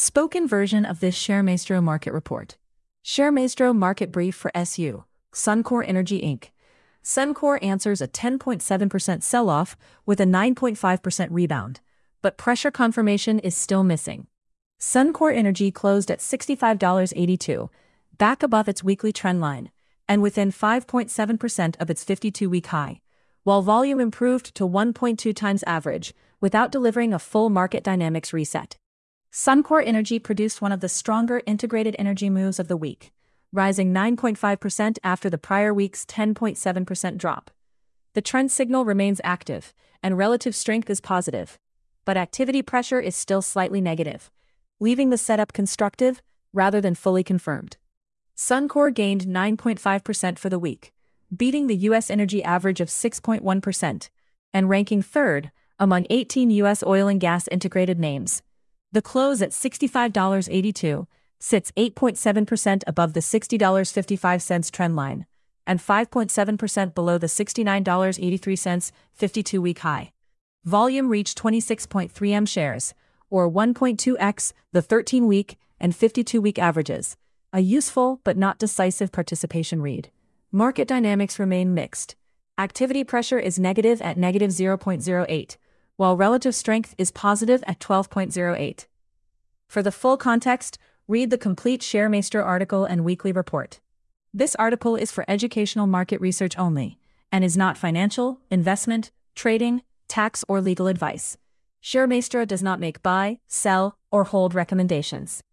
Spoken version of this ShareMaestro market report. ShareMaestro market brief for SU. Suncor Energy Inc. Suncor answers a 10.7% sell-off with a 9.5% rebound, but pressure confirmation is still missing. Suncor Energy closed at $65.82, back above its weekly trend line, and within 5.7% of its 52-week high, while volume improved to 1.2 times average, without delivering a full market dynamics reset. Suncor Energy produced one of the stronger integrated energy moves of the week, rising 9.5% after the prior week's 10.7% drop. The trend signal remains active, and relative strength is positive, but activity pressure is still slightly negative, leaving the setup constructive rather than fully confirmed. Suncor gained 9.5% for the week, beating the U.S. energy average of 6.1%, and ranking third among 18 U.S. oil and gas integrated names. The close at $65.82 sits 8.7% above the $60.55 trend line, and 5.7% below the $69.83 52-week high. Volume reached 26.3 M shares, or 1.2x the 13-week and 52-week averages, a useful but not decisive participation read. Market dynamics remain mixed. Activity pressure is negative at negative 0.08, while relative strength is positive at 12.08. For the full context, read the complete ShareMaestro article and weekly report. This article is for educational market research only, and is not financial, investment, trading, tax, or legal advice. ShareMaestro does not make buy, sell, or hold recommendations.